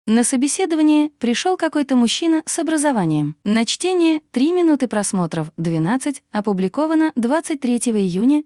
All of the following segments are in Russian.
На собеседование пришел какой-то мужчина с образованием. На чтение 3 минуты просмотров, 12, опубликовано 23 июня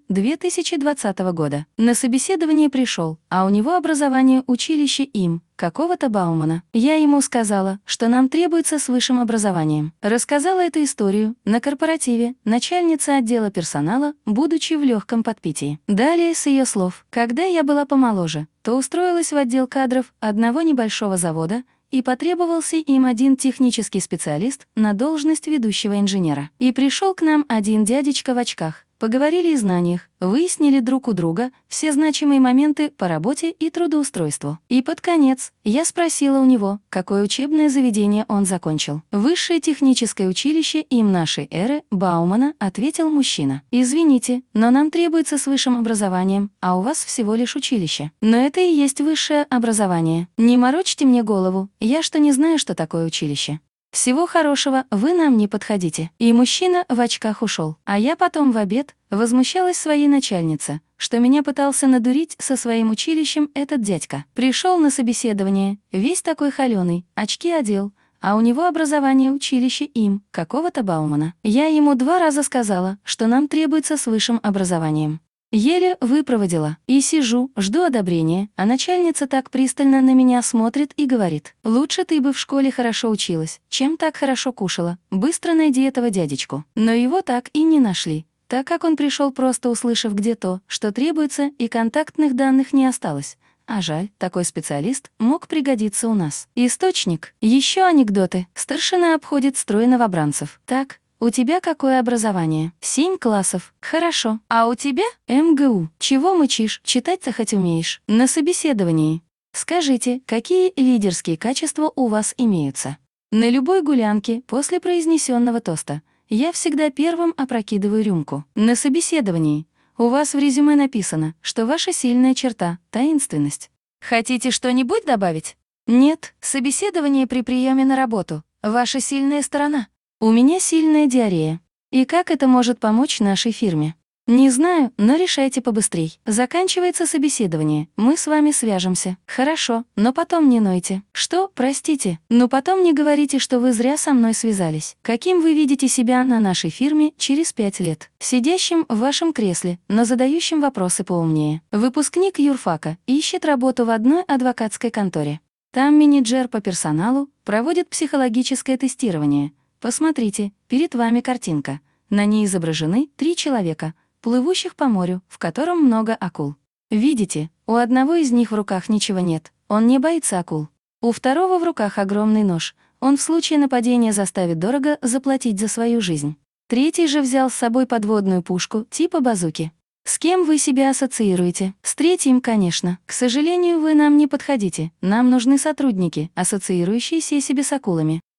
2020 года. На собеседование пришел, а у него образование училище им, какого-то Баумана. Я ему сказала, что нам требуется с высшим образованием. Рассказала эту историю на корпоративе начальница отдела персонала, будучи в легком подпитии. Далее с ее слов: когда я была помоложе, то устроилась в отдел кадров одного небольшого завода, и потребовался им один технический специалист на должность ведущего инженера. И пришел к нам один дядечка в очках. Поговорили о знаниях, выяснили друг у друга все значимые моменты по работе и трудоустройству. И под конец я спросила у него, какое учебное заведение он закончил. «Высшее техническое училище им нашей эры Баумана», — ответил мужчина. «Извините, но нам требуется с высшим образованием, а у вас всего лишь училище». «Но это и есть высшее образование. Не морочьте мне голову, я что не знаю, что такое училище. Всего хорошего, вы нам не подходите». И мужчина в очках ушел. А я потом в обед возмущалась своей начальнице, что меня пытался надурить со своим училищем этот дядька. Пришел на собеседование, весь такой холеный, очки одел, а у него образование училище им, какого-то Баумана. Я ему 2 раза сказала, что нам требуется с высшим образованием. Еле выпроводила. И сижу, жду одобрения, а начальница так пристально на меня смотрит и говорит: «Лучше ты бы в школе хорошо училась, чем так хорошо кушала. Быстро найди этого дядечку». Но его так и не нашли, так как он пришел, просто услышав где то, что требуется, и контактных данных не осталось. А жаль, такой специалист мог пригодиться у нас. Источник. Еще анекдоты. Старшина обходит строй новобранцев. Так. У тебя какое образование? 7 классов. Хорошо. А у тебя? МГУ. Чего мычишь? Читать-то хоть умеешь? На собеседовании. Скажите, какие лидерские качества у вас имеются? На любой гулянке после произнесенного тоста я всегда первым опрокидываю рюмку. На собеседовании. У вас в резюме написано, что ваша сильная черта — таинственность. Хотите что-нибудь добавить? Нет. Собеседование при приеме на работу. Ваша сильная сторона. У меня сильная диарея. И как это может помочь нашей фирме? Не знаю, но решайте побыстрей. Заканчивается собеседование, мы с вами свяжемся. Хорошо, но потом не нойте. Что, простите? Ну потом не говорите, что вы зря со мной связались. Каким вы видите себя на нашей фирме через 5 лет? Сидящим в вашем кресле, но задающим вопросы поумнее. Выпускник юрфака ищет работу в одной адвокатской конторе. Там менеджер по персоналу проводит психологическое тестирование. Посмотрите, перед вами картинка. На ней изображены 3 человека, плывущих по морю, в котором много акул. Видите, у одного из них в руках ничего нет, он не боится акул. У второго в руках огромный нож, он в случае нападения заставит дорого заплатить за свою жизнь. Третий же взял с собой подводную пушку типа базуки. С кем вы себя ассоциируете? С третьим, конечно. К сожалению, вы нам не подходите. Нам нужны сотрудники, ассоциирующиеся себе с акулами.